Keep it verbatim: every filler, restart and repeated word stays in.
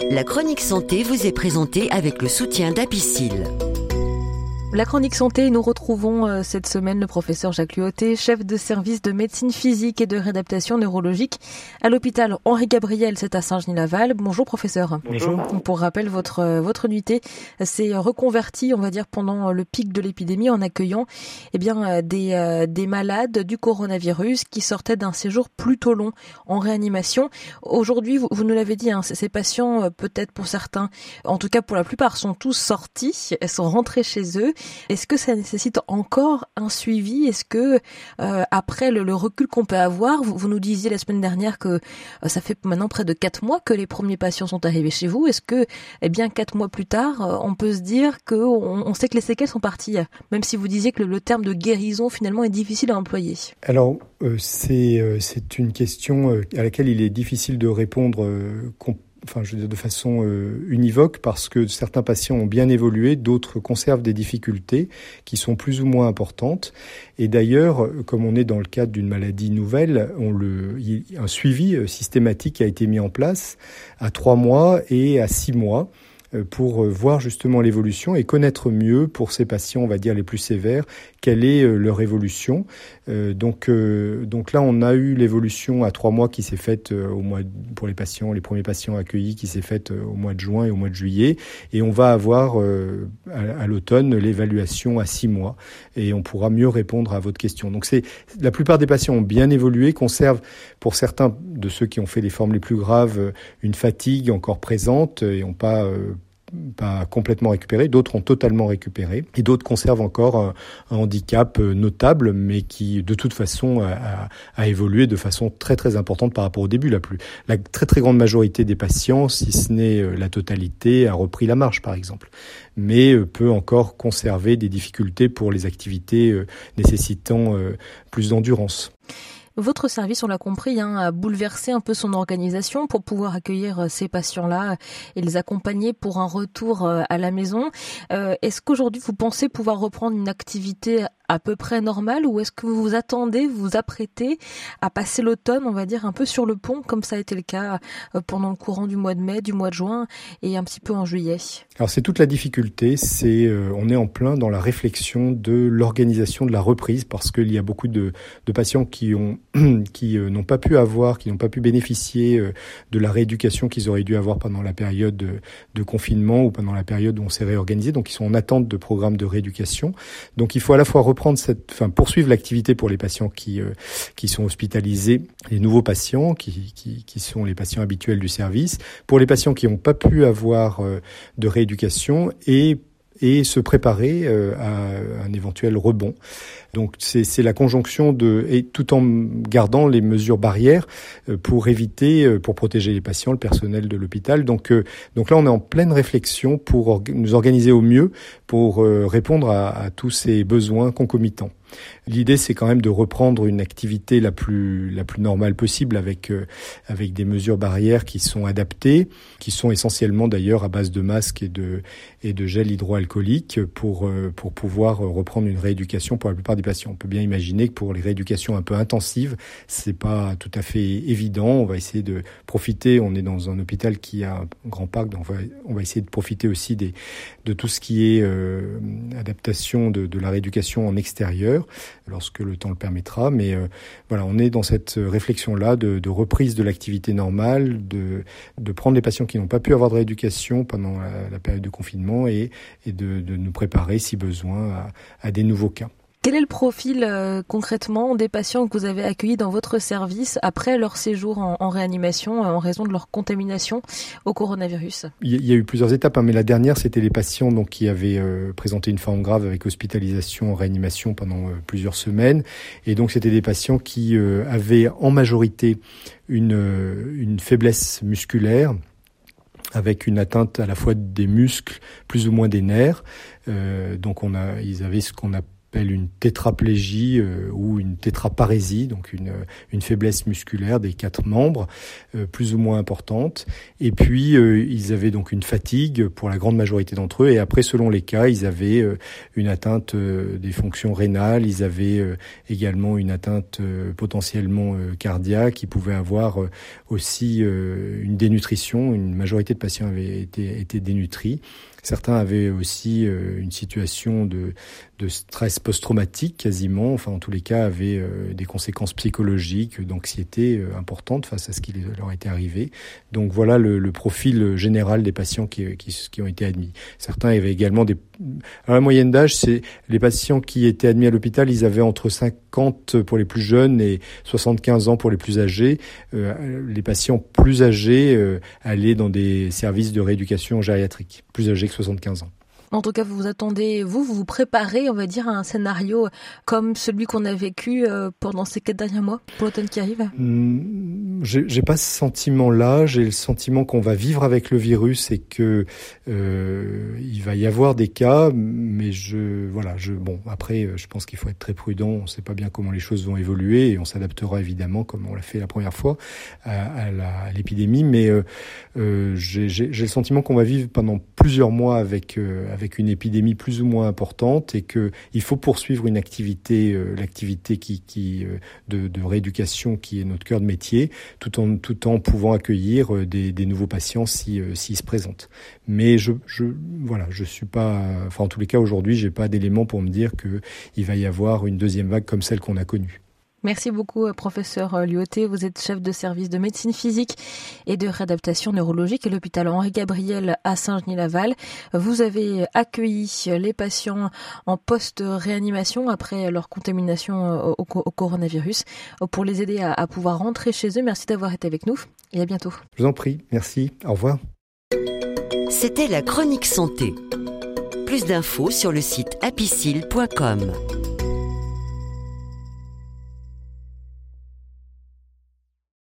La chronique santé vous est présentée avec le soutien d'Apicil. La chronique santé, nous retrouvons euh, cette semaine le professeur Jacques Luoté, chef de service de médecine physique et de réadaptation neurologique à l'hôpital Henri Gabriel, c'est à Saint-Genis-Laval. Bonjour professeur. Bonjour. Pour rappel, votre euh, votre unité s'est reconvertie, on va dire, pendant le pic de l'épidémie en accueillant eh bien euh, des euh, des malades du coronavirus qui sortaient d'un séjour plutôt long en réanimation. Aujourd'hui, vous, vous nous l'avez dit, hein, ces patients, euh, peut-être pour certains, en tout cas pour la plupart, sont tous sortis, sont rentrés chez eux. Est-ce que ça nécessite encore un suivi ? Est-ce que euh, après le, le recul qu'on peut avoir, vous, vous nous disiez la semaine dernière que euh, ça fait maintenant près de quatre mois que les premiers patients sont arrivés chez vous. Est-ce que, eh bien, quatre mois plus tard, euh, on peut se dire que on, on sait que les séquelles sont parties, même si vous disiez que le, le terme de guérison finalement est difficile à employer. Alors euh, c'est euh, c'est une question euh, à laquelle il est difficile de répondre euh, complètement. Enfin, je veux dire de façon euh, univoque, parce que certains patients ont bien évolué, d'autres conservent des difficultés qui sont plus ou moins importantes. Et d'ailleurs, comme on est dans le cadre d'une maladie nouvelle, on le, un suivi systématique a été mis en place à trois mois et à six mois pour voir justement l'évolution et connaître mieux pour ces patients, on va dire les plus sévères, quelle est leur évolution. Euh, donc, euh, donc là, on a eu l'évolution à trois mois qui s'est faite euh, au mois pour les patients, les premiers patients accueillis, qui s'est faite euh, au mois de juin et au mois de juillet, et on va avoir euh, à, à l'automne l'évaluation à six mois, et on pourra mieux répondre à votre question. Donc, c'est la plupart des patients ont bien évolué, conservent pour certains de ceux qui ont fait les formes les plus graves une fatigue encore présente et n'ont pas euh, pas complètement récupéré, d'autres ont totalement récupéré, et d'autres conservent encore un, un handicap notable, mais qui de toute façon a, a, a évolué de façon très très importante par rapport au début. La, plus, la très très grande majorité des patients, si ce n'est la totalité, a repris la marche par exemple, mais peut encore conserver des difficultés pour les activités nécessitant plus d'endurance. Votre service, on l'a compris, hein, a bouleversé un peu son organisation pour pouvoir accueillir ces patients-là et les accompagner pour un retour à la maison. Euh, est-ce qu'aujourd'hui, vous pensez pouvoir reprendre une activité à peu près normale, ou est-ce que vous vous attendez, vous vous apprêtez à passer l'automne, on va dire, un peu sur le pont, comme ça a été le cas pendant le courant du mois de mai, du mois de juin et un petit peu en juillet ? Alors c'est toute la difficulté, c'est euh, on est en plein dans la réflexion de l'organisation de la reprise, parce qu'il y a beaucoup de, de patients qui ont qui euh, n'ont pas pu avoir, qui n'ont pas pu bénéficier euh, de la rééducation qu'ils auraient dû avoir pendant la période de, de confinement ou pendant la période où on s'est réorganisé, donc ils sont en attente de programmes de rééducation. Donc il faut à la fois reprendre cette, enfin poursuivre l'activité pour les patients qui euh, qui sont hospitalisés, les nouveaux patients qui qui qui sont les patients habituels du service, pour les patients qui n'ont pas pu avoir euh, de rééducation, et et se préparer euh, à un éventuel rebond. Donc c'est, c'est la conjonction de, et tout en gardant les mesures barrières euh, pour éviter, euh, pour protéger les patients, le personnel de l'hôpital. Donc euh, donc là on est en pleine réflexion pour or- nous organiser au mieux pour euh, répondre à, à tous ces besoins concomitants. L'idée, c'est quand même de reprendre une activité la plus la plus normale possible, avec euh, avec des mesures barrières qui sont adaptées, qui sont essentiellement d'ailleurs à base de masques et de et de gel hydroalcoolique pour euh, pour pouvoir reprendre une rééducation pour la plupart des patients. On peut bien imaginer que pour les rééducations un peu intensives, c'est pas tout à fait évident. On va essayer de profiter. On est dans un hôpital qui a un grand parc, donc on va on va essayer de profiter aussi des de tout ce qui est euh, adaptation de de la rééducation en extérieur, lorsque le temps le permettra. Mais euh, voilà, on est dans cette réflexion-là de, de reprise de l'activité normale, de, de prendre les patients qui n'ont pas pu avoir de rééducation pendant la, la période de confinement, et, et de, de nous préparer, si besoin, à, à des nouveaux cas. Quel est le profil euh, concrètement des patients que vous avez accueillis dans votre service après leur séjour en, en réanimation euh, en raison de leur contamination au coronavirus ? Il y a eu plusieurs étapes, hein, mais la dernière, c'était les patients donc qui avaient euh, présenté une forme grave avec hospitalisation en réanimation pendant euh, plusieurs semaines. Et donc, c'était des patients qui euh, avaient en majorité une, euh, une faiblesse musculaire, avec une atteinte à la fois des muscles, plus ou moins des nerfs. Euh, donc, on a, ils avaient ce qu'on a appelle une tétraplégie euh, ou une tétraparésie, donc une, une faiblesse musculaire des quatre membres, euh, plus ou moins importante. Et puis, euh, ils avaient donc une fatigue pour la grande majorité d'entre eux. Et après, selon les cas, ils avaient euh, une atteinte euh, des fonctions rénales, ils avaient euh, également une atteinte euh, potentiellement euh, cardiaque, ils pouvaient avoir euh, aussi euh, une dénutrition. Une majorité de patients avaient été, été dénutris. Certains avaient aussi euh, une situation de, de stress post-traumatique quasiment, enfin en tous les cas avaient euh, des conséquences psychologiques, d'anxiété euh, importantes face à ce qui leur était arrivé. Donc voilà le, le profil général des patients qui, qui, qui ont été admis. Certains avaient également des... Alors, la moyenne d'âge, c'est les patients qui étaient admis à l'hôpital, ils avaient entre cinquante pour les plus jeunes et soixante-quinze ans pour les plus âgés. Euh, les patients plus âgés euh, allaient dans des services de rééducation gériatrique, plus âgés que soixante-quinze ans. En tout cas, vous vous attendez, vous, vous vous préparez, on va dire, à un scénario comme celui qu'on a vécu pendant ces quatre derniers mois, pour l'automne qui arrive ? Mmh, j'ai, j'ai pas ce sentiment-là. J'ai le sentiment qu'on va vivre avec le virus et que euh, il va y avoir des cas, mais je, voilà, je, bon, après, je pense qu'il faut être très prudent. On sait pas bien comment les choses vont évoluer et on s'adaptera évidemment, comme on l'a fait la première fois, à, à, la, à l'épidémie. Mais euh, euh, j'ai, j'ai, j'ai le sentiment qu'on va vivre pendant plusieurs mois avec euh, avec une épidémie plus ou moins importante et que il faut poursuivre une activité, euh, l'activité qui, qui euh, de, de rééducation qui est notre cœur de métier, tout en tout en pouvant accueillir euh, des, des nouveaux patients si euh, s'ils se présentent. Mais je, je voilà, je suis pas, enfin en tous les cas aujourd'hui, j'ai pas d'éléments pour me dire que il va y avoir une deuxième vague comme celle qu'on a connue. Merci beaucoup, professeur Lyoté. Vous êtes chef de service de médecine physique et de réadaptation neurologique à l'hôpital Henri-Gabriel à Saint-Genis-Laval. Vous avez accueilli les patients en post-réanimation après leur contamination au, au coronavirus pour les aider à, à pouvoir rentrer chez eux. Merci d'avoir été avec nous et à bientôt. Je vous en prie. Merci. Au revoir. C'était la chronique santé. Plus d'infos sur le site apicil point com.